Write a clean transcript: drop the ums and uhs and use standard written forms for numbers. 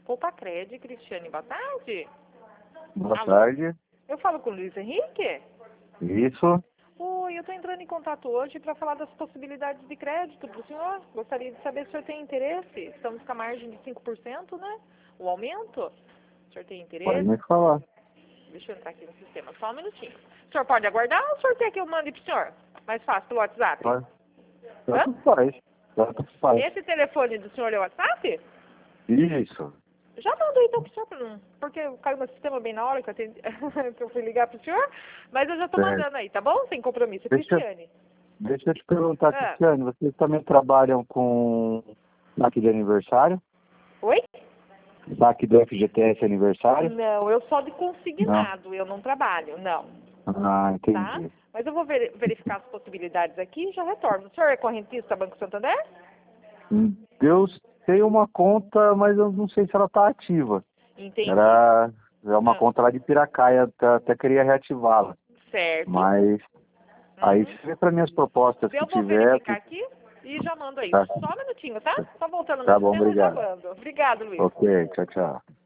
Poupacred, Cristiane, boa tarde. Boa Alô? tarde. Eu falo com o Luiz Henrique? Isso. Oi, eu estou entrando em contato hoje para falar das possibilidades de crédito para o senhor. Gostaria de saber se o senhor tem interesse. Estamos com a margem de 5%, né? O aumento. O senhor tem Pode interesse? me falar. Deixa eu entrar aqui no sistema, só um minutinho. O senhor pode aguardar ou o senhor quer que eu mande para o senhor? Mais fácil, pelo WhatsApp? Pode. Hã? Tanto faz. Tanto faz. Esse telefone do senhor é o WhatsApp? Isso. Já mandou então pro senhor, porque caiu no sistema bem na hora que eu, atendi, que eu fui ligar pro senhor, mas eu já tô Certo. mandando aí, tá bom? Sem compromisso. É Deixa, Cristiane. deixa eu te perguntar, Ah. Cristiane, vocês também trabalham com saque de aniversário? Oi? Saque do FGTS aniversário? Não, eu só de consignado, eu não trabalho, não. Ah, Tá? entendi. Mas eu vou verificar as possibilidades aqui e já retorno. O senhor é correntista Banco Santander? Deus tem uma conta, mas eu não sei se ela está ativa. Entendi. É uma conta lá de Piracaia, até queria reativá-la. Certo. Mas aí se vê para minhas propostas Eu que vou tiver. verificar aqui e já mando aí. Tá, Só um minutinho, tá? Só voltando no tá bom, sistema e já obrigado. mando. Obrigado, Luiz. Ok, tchau, tchau.